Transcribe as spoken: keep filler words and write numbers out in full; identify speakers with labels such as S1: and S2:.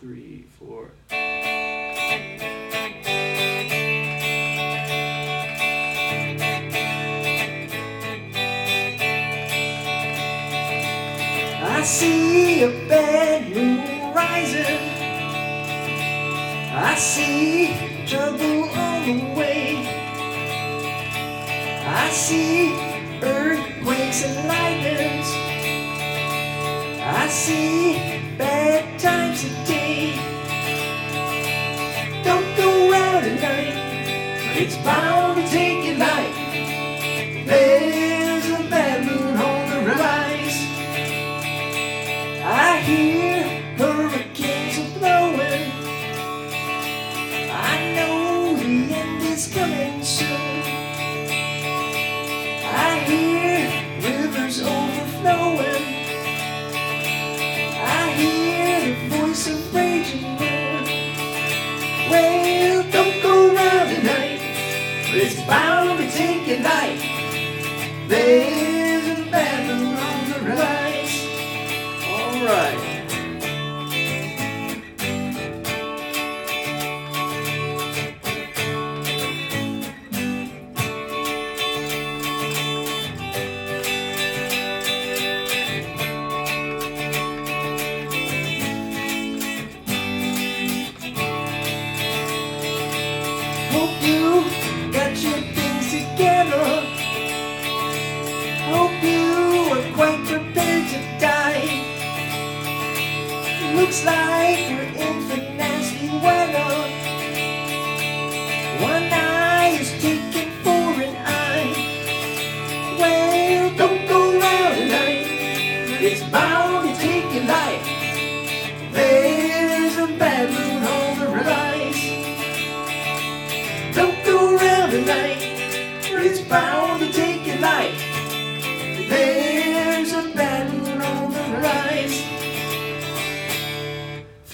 S1: three, four. I see a bad moon rising, I see trouble on the way, I see earthquakes and lightnings, I see bad times today. Don't go out at night, it's bound to take your life. There's a bad moon on the rise. I hear hurricanes are blowing, I know the end is coming soon. I hear rivers overflowing, I hear the voice of raging moon. Well, don't go round tonight, it's bound to take your life. There's a bad moon on the rise. All right. Hope you got your things together. Hope you are quite prepared to die. Looks like we're in for nasty weather. One eye is taken for an eye. Well, don't go round tonight, it's bound to take your life. There's a bad moon on the rise. Don't go round tonight, it's bound to take your life. There's